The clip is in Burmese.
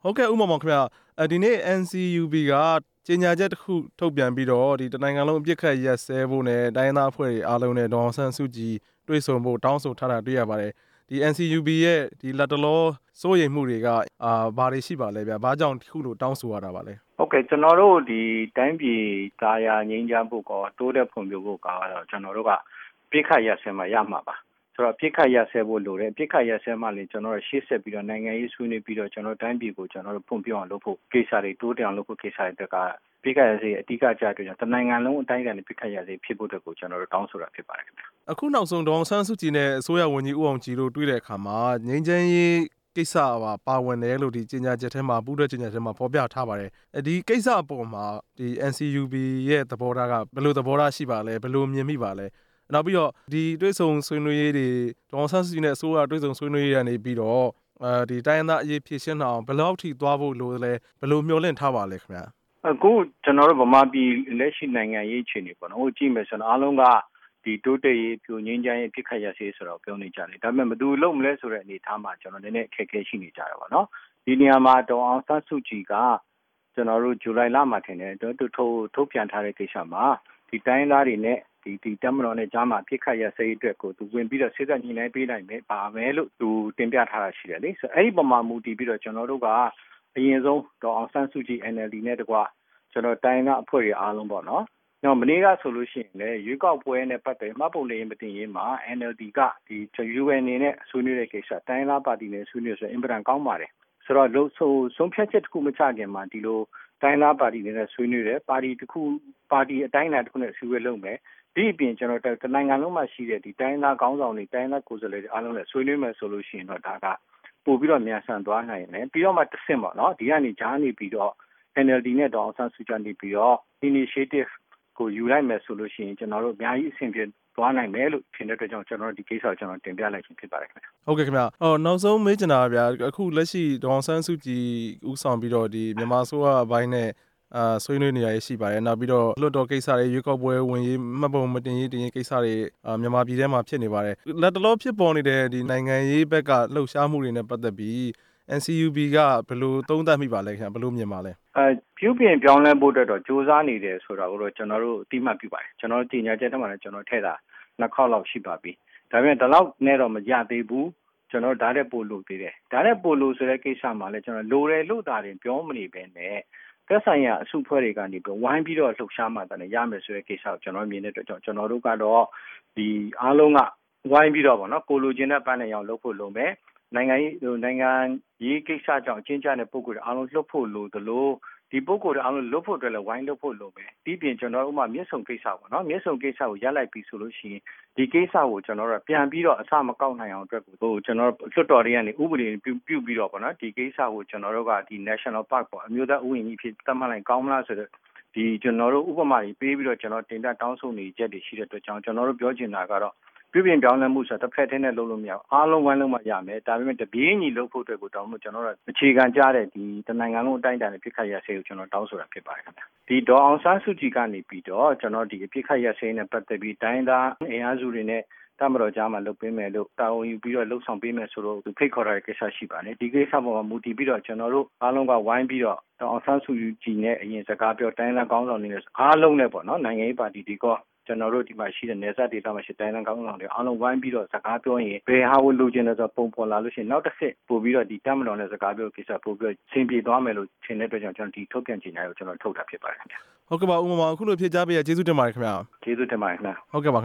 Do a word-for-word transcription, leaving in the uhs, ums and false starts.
ဟုတ်ကဲ့ဥမ္မာမောင်ခင်ဗျအဲဒီနေ့ N C U B ကကြေညာချက်တစ်ခုထုတ်ပြန်ပြီးတော့ဒီတနိုင်ငံလုံးအပြစ်ခတ်ရက်စဲဖို့နဲ့တိုင်းသားအဖွဲ့တွေအားလုံးနဲ့ဒေါ်အောင်ဆန်းစုကြည်တွေ့ဆုံဖို့တောင်းဆိုထားတာတွေ့ရပါတယ်ဒီ N C U B ရဲ့ဒီလက်တလောစိုးရိမ်မှုတွေကအာဘာတွေရှိပါလဲဗျာဘာကြောင့်ခုလိုတောင်းဆိုရတာပါလဲဟုတ်ကဲ့ကျွန်တော်တို့ဒီတိုင်းပြည်ကာယာငြိမ်းချမ်းဖို့ကောတိုးတက်ဖွံ့ဖြိုးဖို့ကတော့ကျွန်တော်တို့ကပြစ်ခတ်ရက်စဲမှာရမှာပါဆိုတော့ပြစ်ခတ်ရက်စဲဖို့လိုတယ်ပြစ်ခတ်ရက်စဲမှာလည်းကျွန်တော်တို့ရှေ့ဆက်ပြီးတော့နိုင်ငံရေးဆွေးနွေးပြီးတော့ကျွန်တော်တိုင်းပြည်ကိုကျွန်တော်တို့ဖွံ့ဖြိုးအောင်လုပ်ဖို့ကိစ္စတွေတိုးတက်အောင်လုပ်ဖို့ကိစ္စတွေတက်ကပြစ်ခတ်ရက်စဲအဓိကကြတွေ့ကြတနိုင်ငံလုံးအတိုင်းအတာနဲ့ပြစ်ခတ်ရက်စဲဖြစ်ဖို့အတွက်ကိုကျွန်တော်တို့တောင်းဆိုတာဖြစ်ပါတယ်ခင်ဗျအခုနောက်ဆုံးဒေါ်အောင်ဆန်းစုကြည်နဲ့အစိုးရဝန်ကြီးဦးအောင်ကြည်တို့တွေ့တဲ့အခါမှာငြိမ်းချမ်းရေးကိစ္စပါပါဝင်တယ်လို့ဒီကြေညာချက်ထဲမှာပူးတွဲကြေညာချက်မှာဖော်ပြထားပါတယ်ဒီကိစ္စအပေါ်မှာဒီ N C U B ရဲ့သဘောထားကဘယ်လိုသဘောထားရှိပါလဲဘယ်လိုမြင်မိပါလဲနောက်ပြီးတော့ဒီတွေ့ဆုံဆွေးနွေးရေးတွေဒေါ်အောင်ဆန်းစုကြည်နဲ့အစိုးရတွေ့ဆုံဆွေးနွေးရေးကနေပြီးတော့အဲဒီတိုင်းသားအရေးဖြည့်ရှင်းအောင်ဘယ်လောက်ထိသွားဖို့လိုလဲဘယ်လိုမျှော်လင့်ထားပါလဲခင်ဗျာအခုကျွန်တော်တို့ဗမာပြည်လက်ရှိနိုင်ငံရေးအခြေအနေပေါ့နော်ဟိုကြည့်မယ်ဆိုတော့အားလုံးကဒီတိုးတက်ရေးပြိုငင်းချမ်းရေးပြစ်ခတ်ရစေးဆိုတော့ပြောနေကြတယ်ဒါပေမဲ့ဘယ်သူလုံးမလဲဆိုတဲ့အနေအထားမှာကျွန်တော်နည်းနည်းအခက်အခဲရှိနေကြတာပါနော်ဒီနေရာမှာဒေါ်အောင်ဆန်းစုကြည်ကကျွန်တော်တို့ဇူလိုင်လမှာထင်တယ်တို့ထုတ်ထုတ်ပြန်ထားတဲ့ကိစ္စမှာဒီတိုင်းသားတွေနဲ့ဒီဒီတမတော်နဲ့ကြားမှာပြစ်ခတ်ရစေးအတွက်ကိုသူဝင်ပြီးတော့စစ်သက်ညှိနှိုင်းပေးနိုင်မယ်ပါမယ်လို့သူတင်ပြထားတာရှိတယ်လေဆိုအဲ့ဒီပုံမှာမူတည်ပြီးတော့ကျွန်တော်တို့ကအရင်ဆုံးဒေါ်အောင်ဆန်းစုကြည် N L D နဲ့တကွကျွန်တော်တိုင်းသားအဖွဲ့တွေအားလုံးပေါ့နော်နော်မနေ့ကဆိုလို့ရှိရင်လေရွေးကောက်ပွဲနဲ့ပတ်သက်မှတ်ပုံလေးမတင်ရေးမှာ N L D ကဒီ U N နေနဲ့ဆွေးနွေးတဲ့ကိစ္စတိုင်းသားပါတီနဲ့ဆွေးနွေးဆိုအင်ပဒန်ကောင်းပါတယ်ဆိုတော့လို့ဆိုဆုံးဖြတ်ချက်တစ်ခုမချခင်မှာဒီလိုတိုင်းသားပါတီတွေနဲ့ဆွေးနွေးတယ်ပါတီတစ်ခုပါတီအတိုင်းအတာတစ်ခုနဲ့ဆွေးနွေးလုပ်မယ်ဒီအပြင်ကျွန်တော်တနိုင်ငံလုံးမှာရှိတဲ့ဒီတိုင်းသားခေါင်းဆောင်တွေတိုင်းသားကိုယ်စားလှယ်တွေအားလုံးနဲ့ဆွေးနွေးမယ်ဆိုလို့ရှိရင်တော့ဒါကပို့ပြီးတော့မြန်ဆန်သွားနိုင်တယ်ပြီးတော့မှတစ်ဆင့်ပေါ့နော်ဒီကနေကြားနေပြီးတော့ N L D နဲ့ဒေါ်အောင်ဆန်းစုကြည်နေပြီးတော့ initiative ကိုယူလိုက်မယ်ဆိုလို့ရှိရင်ကျွန်တော်တို့အများကြီးအဆင်ပြေသွားနိုင်မယ်လို့ထင်တဲ့အတွက်ကြောင့်ကျွန်တော်တို့ဒီကိစ္စကိုကျွန်တော်တင်ပြလိုက်ခြင်းဖြစ်ပါတယ်ခင်ဗျဟုတ်ကဲ့ခင်ဗျအော်နောက်ဆုံးမေးချင်တာဗျာအခုလက်ရှိဒေါ်အောင်ဆန်းစုကြည်ဦးဆောင်ပြီးတော့ဒီမြန်မာအစိုးရဘိုင်းနဲ့အာဆွေးနွေးနေရရှိပါတယ်နောက်ပြီးတော့လွတ်တော်ကိစ္စတွေရွေးကောက်ပွဲဝင်ရေးမှတ်ပုံမတင်ရေးတင်ရေးကိစ္စတွေအာမြန်မာပြည်ထဲမှာဖြစ်နေပါတယ်လက်တလောဖြစ်ပေါ်နေတဲ့ဒီနိုင်ငံရေးဘက်ကလှုပ်ရှားမှုတွေနဲ့ပတ်သက်ပြီး N C U B ကဘယ်လိုသုံးသပ်မိပါလဲခင်ဗျဘယ်လိုမြင်ပါလဲအဲပြုပြင်ပြောင်းလဲဖို့အတွက်တော့စ조사နေတယ်ဆိုတာကိုတော့ကျွန်တော်တို့အတိအမှတ်ပြုပါတယ်ကျွန်တော်တို့တင်ညာချက်ထဲမှာလည်းကျွန်တော်ထည့်တာနှစ်ခေါက်လောက်ရှိပါပြီဒါပေမဲ့ဒီလောက်နဲ့တော့မရသေးဘူးကျွန်တော်ဓာတ်တဲ့ပို့လို့သေးတယ်ဓာတ်တဲ့ပို့လို့ဆိုတဲ့ကိစ္စမှာလည်းကျွန်တော်လိုတယ်လို့တာတင်ပြောမနေပဲနဲ့သက်ဆိုင်ရာအစုဖွဲ့တွေကနေပြီးဝိုင်းပြီးတော့လှုပ်ရှားမှတယ်ရမယ်ဆိုတဲ့ကိစ္စကိုကျွန်တော်မြင်တဲ့အတွက်ကြောင့်ကျွန်တော်တို့ကတော့ဒီအားလုံးကဝိုင်းပြီးတော့ဗောနော်ကိုလိုချင်တဲ့ပန်းနဲ့ရောလုပ်ဖို့လိုမယ်နိုင်ငံရေးနိုင်ငံရေးကိစ္စကြောင့်အချင်းချင်းတဲ့ပုံကိုယ်အားလုံးလှုပ်ဖို့လိုသလိုဒီပုံကိုယ်အားလုံးလှုပ်ဖို့အတွက်လည်းဝိုင်းလှုပ်ဖို့လိုမယ်ဒီပြင်ကျွန်တော်တို့မှမျက်စုံကိစ္စပေါ့နော်မျက်စုံကိစ္စကိုရပ်လိုက်ပြီးဆိုလို့ရှိရင်ဒီကိစ္စကိုကျွန်တော်တို့ပြန်ပြီးတော့အစမကောက်နိုင်အောင်အတွက်ကိုကျွန်တော်လွတ်တော်တွေကနေဥပဒေပြုပြုပြီးတော့ပေါ့နော်ဒီကိစ္စကိုကျွန်တော်တို့ကဒီ National Park ပေါ့အမျိုးသားဥယျာဉ်ကြီးဖြစ်သတ်မှတ်လိုက်ကောင်းမလားဆိုတော့ဒီကျွန်တော်တို့ဥပမာတွေပေးပြီးတော့ကျွန်တော်တင်ပြတောင်းဆိုနေချက်တွေရှိတဲ့အတွက်ကြောင့်ကျွန်တော်တို့ပြောချင်တာကတော့ပြုပြင်ပြောင်းလဲမှုဆိုတော့တစ်ဖက်တည်းနဲ့လုံးလို့မရဘူးအားလုံးဝိုင်းလုံးမှရမယ်ဒါပေမဲ့တပြေးညီလုပ်ဖို့အတွက်ကိုတောင်းလို့ကျွန်တော်တို့အခြေခံကြတဲ့ဒီတနိုင်ငံလုံးအတိုင်းအတာနဲ့ပြစ်ခတ်ရဆေးကိုကျွန်တော်တောင်းဆိုတာဖြစ်ပါတယ်ခင်ဗျဒီဒေါ်အောင်ဆန်းစုကြည်ကနေပြီးတော့ကျွန်တော်ဒီပြစ်ခတ်ရဆေးနဲ့ပတ်သက်ပြီးတိုင်းသားအင်အားစုတွေနဲ့တမတော်ကြားမှာလုပ်ပေးမယ်လို့တာဝန်ယူပြီးတော့လှုပ်ဆောင်ပေးမယ်ဆိုတော့ဖိတ်ခေါ်တဲ့ကိစ္စရှိပါတယ်ဒီကိစ္စပေါ်မှာမူတည်ပြီးတော့ကျွန်တော်တို့အားလုံးကဝိုင်းပြီးတော့ဒေါ်အောင်ဆန်းစုကြည်နဲ့အရင်စကားပြောတိုင်းသားကောင်းဆောင်တွေနဲ့အားလုံးနဲ့ပေါ့နော်နိုင်ငံရေးပါတီတွေကကျွန်တော်တို့ဒီမှာရှိတဲ့နေဆက်ဒေသမှာရှိတိုင်းနိုင်ငံကောင်းဆောင်တွေအားလုံးဝိုင်းပြီးတော့စကားပြောရင်ဘယ်ဟာကိုလိုချင်လဲဆိုပုံပေါ်လာလို့ရှိရင်နောက်တစ်ဆင့်ပို့ပြီးတော့ဒီတမတော်နဲ့စကားပြောကိစ္စပို့ပြီးဆင်ပြေသွားမယ်လို့ထင်တဲ့အတွက်ကြောင့်ကျွန်တော်ဒီထုတ်ပြန်ကြေညာကိုကျွန်တော်ထုတ်တာဖြစ်ပါတယ်ခင်ဗျဟုတ်ကဲ့ပါဦးမမအခုလိုဖြေကြားပေးရကျေးဇူးတင်ပါတယ်ခင်ဗျကျေးဇူးတင်ပါတယ်ခင်ဗျဟုတ်ကဲ့ပါ